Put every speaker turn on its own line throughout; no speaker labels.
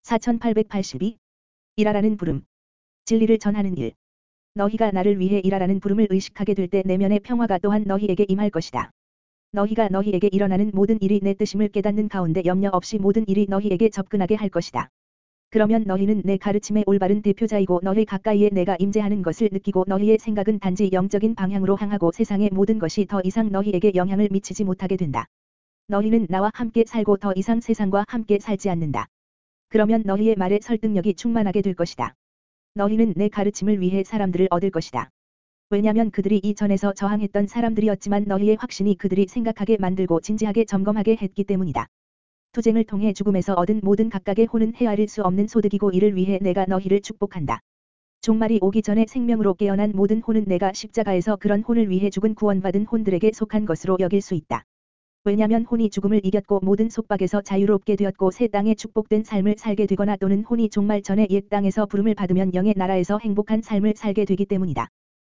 4882. 일하라는 부름. 진리를 전하는 일. 너희가 나를 위해 일하라는 부름을 의식하게 될 때 내면의 평화가 또한 너희에게 임할 것이다. 너희가 너희에게 일어나는 모든 일이 내 뜻임을 깨닫는 가운데 염려 없이 모든 일이 너희에게 접근하게 할 것이다. 그러면 너희는 내 가르침의 올바른 대표자이고 너희 가까이에 내가 임재하는 것을 느끼고 너희의 생각은 단지 영적인 방향으로 향하고 세상의 모든 것이 더 이상 너희에게 영향을 미치지 못하게 된다. 너희는 나와 함께 살고 더 이상 세상과 함께 살지 않는다. 그러면 너희의 말에 설득력이 충만하게 될 것이다. 너희는 내 가르침을 위해 사람들을 얻을 것이다. 왜냐면 그들이 이전에서 저항했던 사람들이었지만 너희의 확신이 그들이 생각하게 만들고 진지하게 점검하게 했기 때문이다. 투쟁을 통해 죽음에서 얻은 모든 각각의 혼은 헤아릴 수 없는 소득이고 이를 위해 내가 너희를 축복한다. 종말이 오기 전에 생명으로 깨어난 모든 혼은 내가 십자가에서 그런 혼을 위해 죽은 구원받은 혼들에게 속한 것으로 여길 수 있다. 왜냐면 혼이 죽음을 이겼고 모든 속박에서 자유롭게 되었고 새 땅에 축복된 삶을 살게 되거나 또는 혼이 종말 전에 옛 땅에서 부름을 받으면 영의 나라에서 행복한 삶을 살게 되기 때문이다.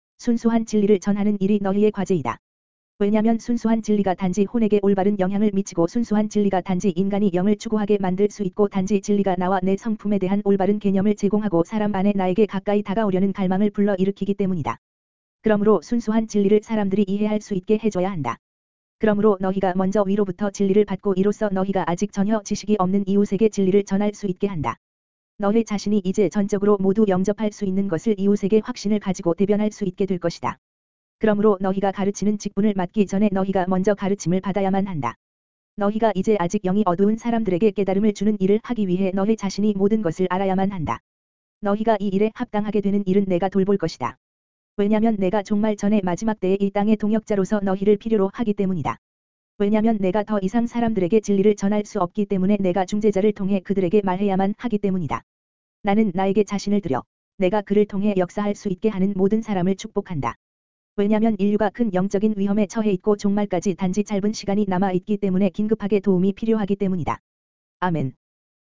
순수한 진리를 전하는 일이 너희의 과제이다. 왜냐면 순수한 진리가 단지 혼에게 올바른 영향을 미치고 순수한 진리가 단지 인간이 영을 추구하게 만들 수 있고 단지 진리가 나와 내 성품에 대한 올바른 개념을 제공하고 사람 안에 나에게 가까이 다가오려는 갈망을 불러일으키기 때문이다. 그러므로 순수한 진리를 사람들이 이해할 수 있게 해줘야 한다. 그러므로 너희가 먼저 위로부터 진리를 받고 이로써 너희가 아직 전혀 지식이 없는 이웃에게 진리를 전할 수 있게 한다. 너희 자신이 이제 전적으로 모두 영접할 수 있는 것을 이웃에게 확신을 가지고 대변할 수 있게 될 것이다. 그러므로 너희가 가르치는 직분을 맡기 전에 너희가 먼저 가르침을 받아야만 한다. 너희가 이제 아직 영이 어두운 사람들에게 깨달음을 주는 일을 하기 위해 너희 자신이 모든 것을 알아야만 한다. 너희가 이 일에 합당하게 되는 일은 내가 돌볼 것이다. 왜냐면 내가 종말 전에 마지막 때의 이 땅의 동역자로서 너희를 필요로 하기 때문이다. 왜냐면 내가 더 이상 사람들에게 진리를 전할 수 없기 때문에 내가 중재자를 통해 그들에게 말해야만 하기 때문이다. 나는 나에게 자신을 들여 내가 그를 통해 역사할 수 있게 하는 모든 사람을 축복한다. 왜냐면 인류가 큰 영적인 위험에 처해 있고 종말까지 단지 짧은 시간이 남아 있기 때문에 긴급하게 도움이 필요하기 때문이다. 아멘.